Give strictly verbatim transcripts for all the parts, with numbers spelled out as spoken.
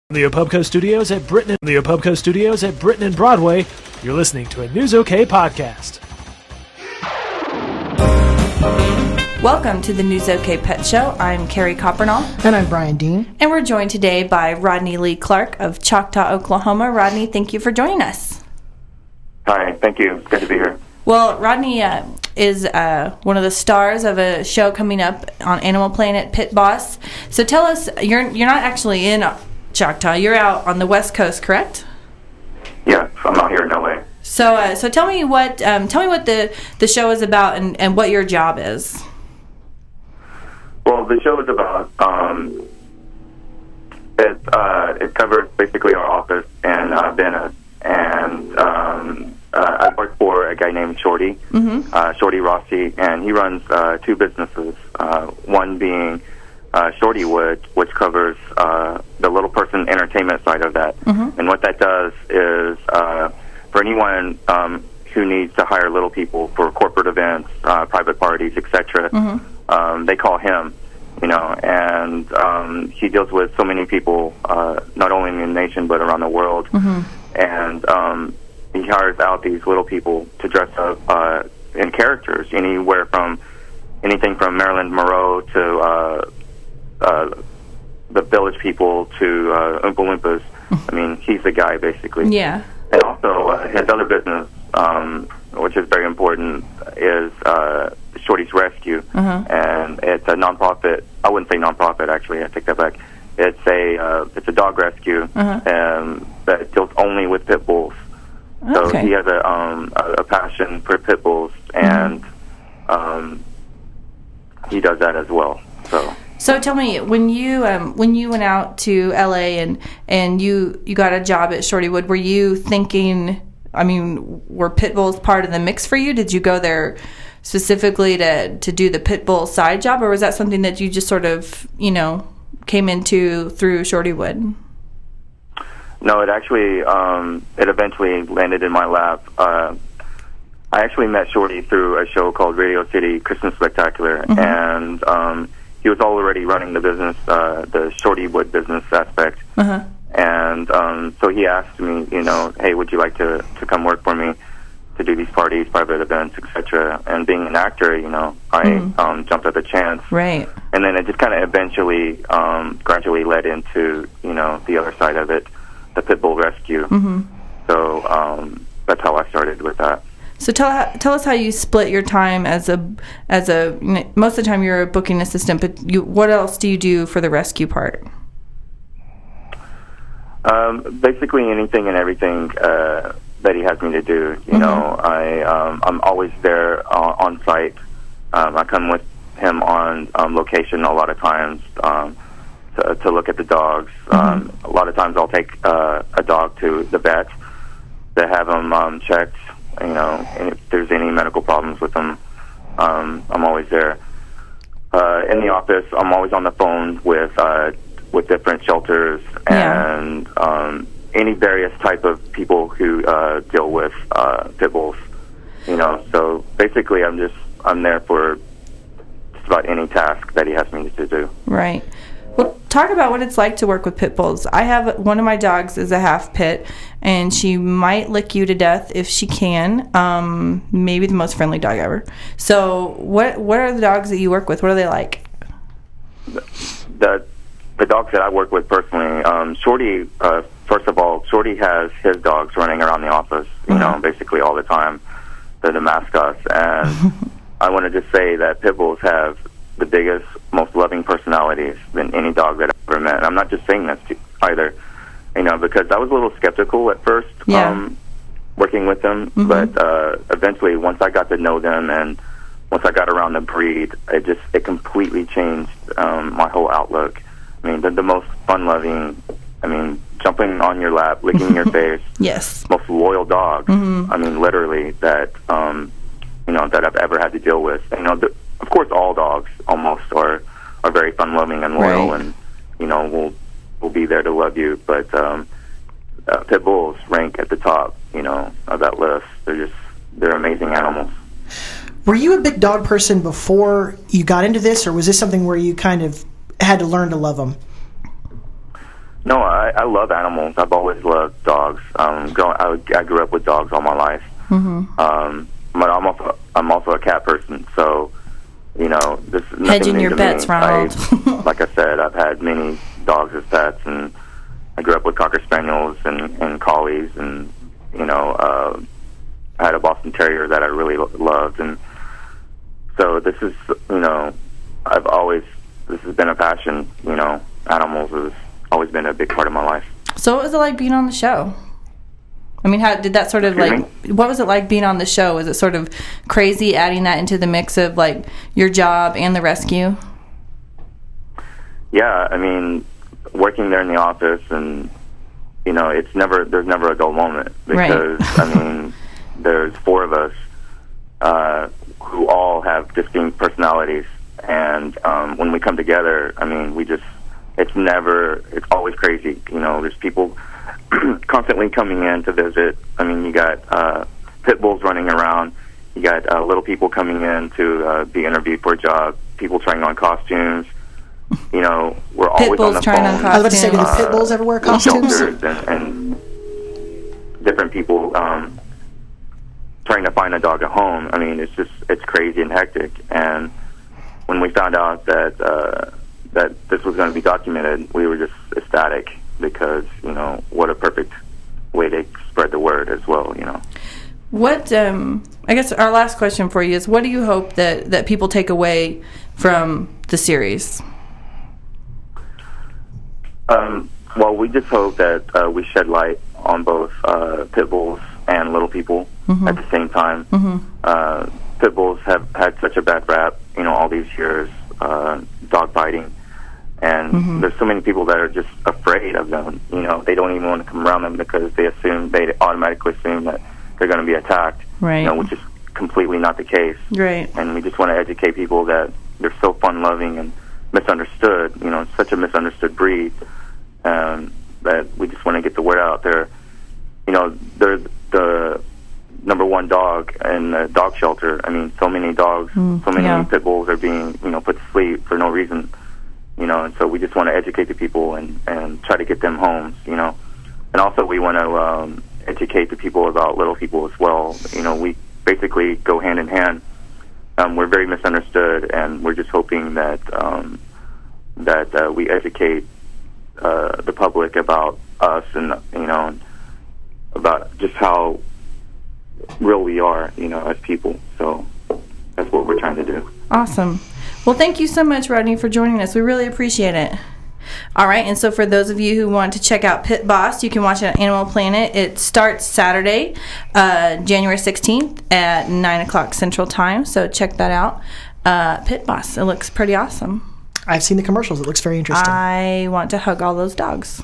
The Opubco Studios at Britain, the Opubco Studios at Britain and Broadway. You're listening to a News OK podcast. Welcome to the News OK Pet Show. I'm Carrie Coppernall. And I'm Brian Dean. And we're joined today by Rodney Lee Clark of Choctaw, Oklahoma. Rodney, thank you for joining us. Hi, thank you. It's good to be here. Well, Rodney uh, is uh, one of the stars of a show coming up on Animal Planet, Pit Boss. So tell us, you're you're not actually in Choctaw. You're out on the West Coast, correct? Yeah, I'm out here in L A. So, uh, so tell me what um, tell me what the, the show is about and, and what your job is. Well, the show is about um, it. Uh, it covers basically our office and uh, Venice, and um, uh, I work for a guy named Shorty, mm-hmm. uh, Shorty Rossi, and he runs uh, two businesses. Uh, one being Uh, Shorty Wood, which covers uh, the little person entertainment side of that. Mm-hmm. And what that does is uh, for anyone um, who needs to hire little people for corporate events, uh, private parties, et cetera, mm-hmm. um, they call him, you know, and um, he deals with so many people, uh, not only in the nation but around the world. Mm-hmm. And um, he hires out these little people to dress up uh, in characters, anywhere from anything from Marilyn Monroe to uh, Uh, the Village People to uh, Oompa Loompas. I mean, he's the guy, basically. Yeah. And also, uh, his other business, um, which is very important, is uh, Shorty's Rescue. Uh-huh. And it's a nonprofit. I wouldn't say nonprofit, actually. I take that back. It's a uh, it's a dog rescue uh-huh. um, that deals only with pit bulls. So okay. he has a, um, a, a passion for pit bulls, and mm-hmm. um, he does that as well. So. So tell me, when you um, when you went out to L A and and you, you got a job at Shorty Wood, were you thinking? I mean, were pit bulls part of the mix for you? Did you go there specifically to to do the pit bull side job, or was that something that you just sort of you know came into through Shorty Wood? No, it actually um, it eventually landed in my lap. Uh, I actually met Shorty through a show called Radio City Christmas Spectacular, mm-hmm. and um, he was already running the business, uh, the Shorty Wood business aspect. Uh-huh. And um, so he asked me, you know, hey, would you like to, to come work for me to do these parties, private events, et cetera. And being an actor, you know, I mm. um, jumped at the chance. Right. And then it just kind of eventually, um, gradually led into, you know, the other side of it, the Pit Bull Rescue. Mm-hmm. So um, that's how I started with that. So tell tell us how you split your time as a as a most of the time you're a booking assistant, but you what else do you do for the rescue part? Um, basically anything and everything uh, that he has me to do. You mm-hmm. know, I um, I'm always there uh, on site. Um, I come with him on um, location a lot of times um, to, to look at the dogs. Mm-hmm. Um, a lot of times I'll take uh, a dog to the vet to have him um, checked. You know, and if there's any medical problems with them, um, I'm always there. Uh, in the office, I'm always on the phone with uh, with different shelters and yeah. um, any various type of people who uh, deal with uh, pit bulls. You know, so basically, I'm just I'm there for just about any task that he has me to do. Right. Well, talk about what it's like to work with pit bulls. I have one of my dogs is a half pit, and she might lick you to death if she can. Um, maybe the most friendly dog ever. So, what what are the dogs that you work with? What are they like? The the dogs that I work with personally, um, Shorty. Uh, first of all, Shorty has his dogs running around the office, you mm-hmm. know, basically all the time. They're the mascots, and I want to just say that pit bulls have the biggest, most loving personalities than any dog that I've ever met. And I'm not just saying this to either, you know, because I was a little skeptical at first yeah. um, working with them, mm-hmm. but uh, eventually once I got to know them and once I got around the breed, it just, it completely changed um, my whole outlook. I mean, they're the most fun-loving, I mean, jumping on your lap, licking your face. Yes. Most loyal dogs, mm-hmm. I mean, literally, that, um, you know, that I've ever had to deal with. You know, the, of course, all dogs almost are are very fun-loving and loyal, right. and you know will will be there to love you. But um, uh, pit bulls rank at the top, you know, of that list. They're just they're amazing animals. Were you a big dog person before you got into this, or was this something where you kind of had to learn to love them? No, I, I love animals. I've always loved dogs. Um, growing, I, I grew up with dogs all my life. Mm-hmm. Um, but I'm also I'm also a cat person. So, you know, this is nothing Hedging new your to bets, me. Ronald. I, like I said, I've had many dogs as pets, and I grew up with Cocker Spaniels and, and Collies, and you know, uh, I had a Boston Terrier that I really lo- loved, and so this is, you know, I've always this has been a passion. You know, animals has always been a big part of my life. So what was it like being on the show? I mean, how did that sort of Excuse like, what was it like being on the show? Was it sort of crazy adding that into the mix of like your job and the rescue? Yeah, I mean, working there in the office, and you know, it's never there's never a dull moment because Right. I mean, there's four of us uh, who all have distinct personalities, and um, when we come together, I mean, we just it's never it's always crazy. You know, there's people constantly coming in to visit. I mean, you got uh, pit bulls running around. You got uh, little people coming in to uh, be interviewed for a job. People trying on costumes. You know, we're Pit always bulls on the trying phone. on I was about to say, do the costumes. pit bulls ever wear with costumes? shelters and, and different people um, trying to find a dog a home. I mean, it's just it's crazy and hectic. And when we found out that uh, that this was going to be documented, we were just ecstatic because you know what a perfect way to spread the word as well. You know. What, um, I guess our last question for you is, what do you hope that, that people take away from the series? Um, well, we just hope that uh, we shed light on both uh, pit bulls and little people Mm-hmm. at the same time. Mm-hmm. Uh, pit bulls have had such a bad rap, you know, all these years, uh, dog biting, and Mm-hmm. there's so many people that are just afraid of them. You know, they don't even want to come around them because they assume they automatically assume that they're going to be attacked. Right. You know, which is completely not the case. Right. And we just want to educate people that they're so fun-loving and misunderstood. You know, it's such a misunderstood breed um, that we just want to get the word out there. You know, they're the number one dog in the dog shelter. I mean, so many dogs, Mm, so many yeah. pit bulls are being, you know, put to sleep for no reason. You know, and so we just want to educate the people and, and try to get them homes, you know. And also we want to um, educate the people about little people as well. You know, we basically go hand in hand. Um, we're very misunderstood, and we're just hoping that um, that uh, we educate uh, the public about us and, you know, about just how real we are, you know, as people. So that's what we're trying to do. Awesome. Well, thank you so much, Rodney, for joining us. We really appreciate it. All right, and so for those of you who want to check out Pit Boss, you can watch it on Animal Planet. It starts Saturday, uh, January sixteenth at nine o'clock Central Time, so check that out. Uh, Pit Boss, it looks pretty awesome. I've seen the commercials. It looks very interesting. I want to hug all those dogs.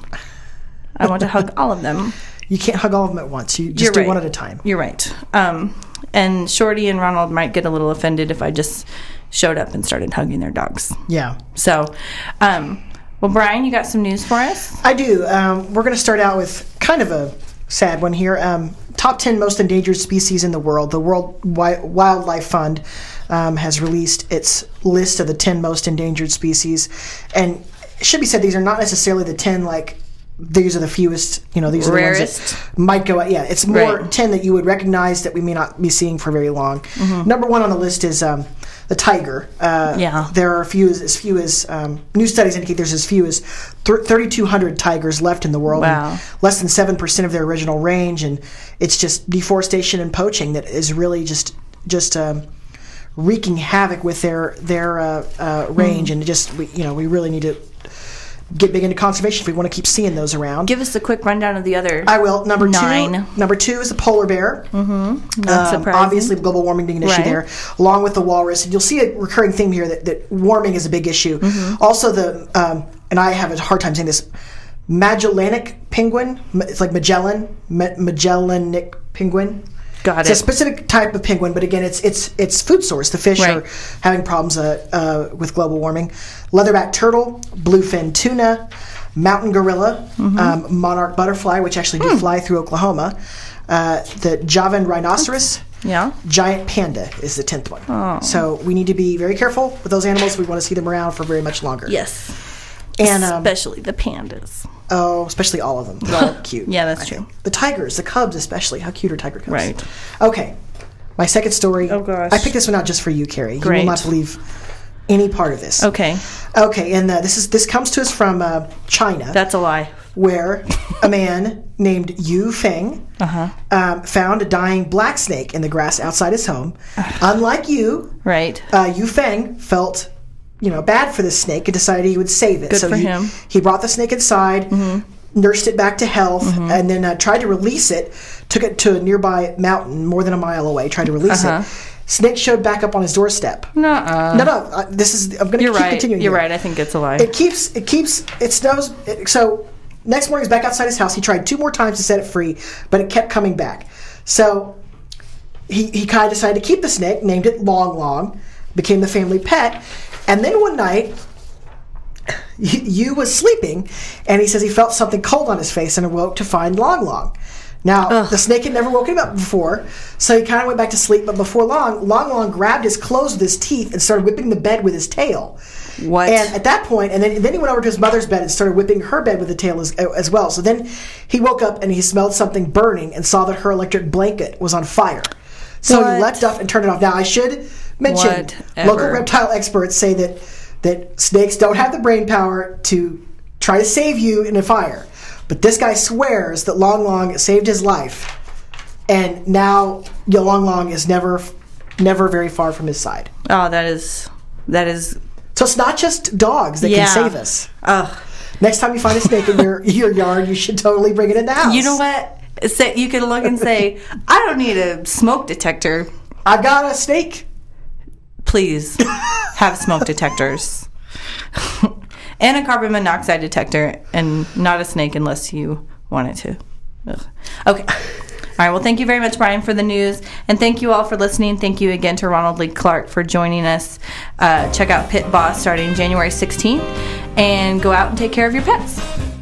I want to hug all of them. You can't hug all of them at once. You just You're do right. one at a time. You're right. Um, and Shorty and Ronald might get a little offended if I just showed up and started hugging their dogs. Yeah. So, um, well, Brian, you got some news for us? I do. Um, we're going to start out with kind of a sad one here. Um, top ten most endangered species in the world. The World Wi- Wildlife Fund um, has released its list of the ten most endangered species. And it should be said, these are not necessarily the ten, like, these are the fewest, you know, these are the Rarest. ones that might go out. Yeah, it's more Right. ten that you would recognize that we may not be seeing for very long. Mm-hmm. Number one on the list is um, the tiger. Uh, Yeah. There are a few, as few as, um, new studies indicate there's as few as thirty-two hundred tigers left in the world. Wow. And less than seven percent of their original range, and it's just deforestation and poaching that is really just just um, wreaking havoc with their their uh, uh, range, and just we, you know we really need to get big into conservation if we want to keep seeing those around. Give us a quick rundown of the other. I will. Number Nine. two. Number two is the polar bear. Mm-hmm. Not Um, surprising. obviously, global warming being an issue Right. there, along with the walrus. And you'll see a recurring theme here that, that warming is a big issue. Mm-hmm. Also, the um, and I have a hard time saying this, Magellanic penguin. Ma- It's like Magellan, Ma- Magellanic penguin. Got It's it. a specific type of penguin, but again, it's it's it's food source. The fish Right. are having problems uh, uh, with global warming. Leatherback turtle, bluefin tuna, mountain gorilla, Mm-hmm. um, monarch butterfly, which actually Hmm. do fly through Oklahoma. Uh, the Javan rhinoceros, Yeah. giant panda is the tenth one. Oh. So we need to be very careful with those animals. We want to see them around for very much longer. Yes. And um, especially the pandas. oh, especially all of them. They're all cute. Yeah, that's I true. think. The tigers, the cubs especially. How cute are tiger cubs? Right. Okay. My second story. Oh, gosh. I picked this one out just for you, Carrie. Great. You will not believe any part of this. Okay. Okay, and uh, this is this comes to us from uh, China. That's a lie. Where a man named Yu Feng Uh-huh. um, found a dying black snake in the grass outside his home. Unlike you, Right. uh, Yu Feng felt, you know, bad for this snake and decided he would save it. Good so for he, him. He brought the snake inside, nursed it back to health, and then uh, tried to release it. Took it to a nearby mountain, more than a mile away. Tried to release Uh-huh. it. Snake showed back up on his doorstep. Nuh-uh. No, no. Uh, this is. I'm going to You're keep right. continuing. You're here. right. I think it's a lie. It keeps. It keeps. It snows. It, so next morning, he's back outside his house. He tried two more times to set it free, but it kept coming back. So he he kind of decided to keep the snake, named it Long Long, became the family pet, and then one night. Yu was sleeping, and he says he felt something cold on his face and awoke to find Long Long. Now, Ugh. the snake had never woken him up before, so he kind of went back to sleep. But before long, Long Long grabbed his clothes with his teeth and started whipping the bed with his tail. What? And at that point, and then, then he went over to his mother's bed and started whipping her bed with the tail as, as well. So then he woke up and he smelled something burning and saw that her electric blanket was on fire. So What? he leapt up and turned it off. Now, I should mention, Whatever. local reptile experts say that, that snakes don't have the brain power to try to save you in a fire. But this guy swears that Long Long saved his life, and now Yo Long Long is never, never very far from his side. Oh, that is that is. So it's not just dogs that Yeah. can save us. Ugh. Next time you find a snake in your your yard, you should totally bring it in the house. You know what? Say, you could look and say, "I don't need a smoke detector. I've got a snake. Please have smoke detectors." And a carbon monoxide detector, and not a snake unless you want it to. Ugh. Okay. All right. Well, thank you very much, Brian, for the news. And thank you all for listening. Thank you again to Ronald Lee Clark for joining us. Uh, check out Pit Boss starting January sixteenth. And go out and take care of your pets.